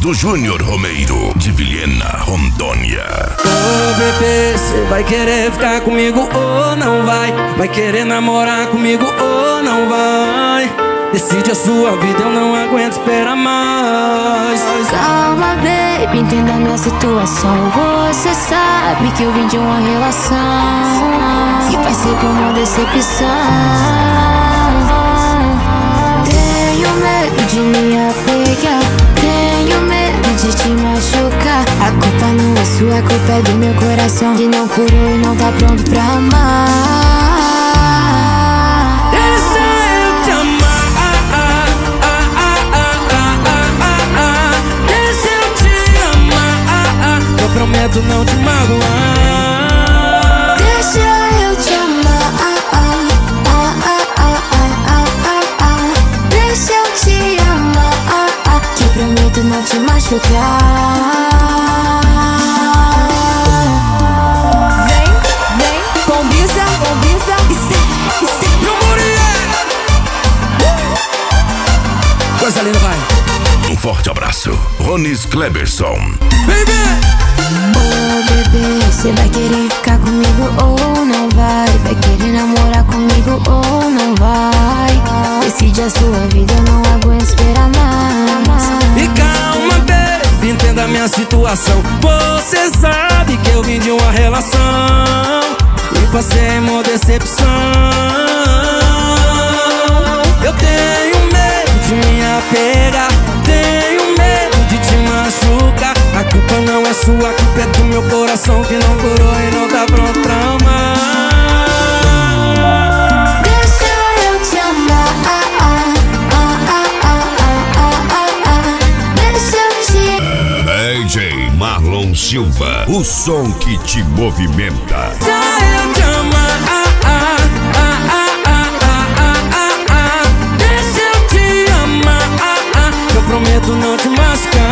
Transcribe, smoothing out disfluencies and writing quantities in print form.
do Júnior Romeiro, de Vilhena, Rondônia. Ô bebê, cê vai querer ficar comigo ou não vai? Vai querer namorar comigo ou não vai? Decide a sua vida, eu não aguento esperar mais. Calma, baby, entenda a minha situação. Você sabe que eu vim de uma relação e vai ser como uma decepção. Tenho medo de me apegar, tenho medo de te machucar. A culpa não é sua, a culpa é do meu coração que não curou e não tá pronto pra amar. Prometo não te magoar. Deixa eu te amar. Deixa eu te amar. Que prometo não te machucar. Vem, combisa. Isso Meu Muriel! Coisa linda, vai. Um forte abraço, Ronis Cleberson. Baby! Oh bebê, cê vai querer ficar comigo ou não vai? Vai querer namorar comigo ou não vai? Decide a sua vida, eu não aguento esperar mais. E calma, baby, entenda a minha situação. Você sabe que eu vim de uma relação e passei uma decepção. Eu tenho medo de me apegar, tenho medo de te machucar. A culpa não é sua, a culpa é do meu coração que não curou e não tá pronto pra amar. Deixa eu te amar. Deixa eu te... DJ Marlon Silva, o som que te movimenta. Deixa eu te amar. Deixa eu te amar. Eu prometo não te machucar.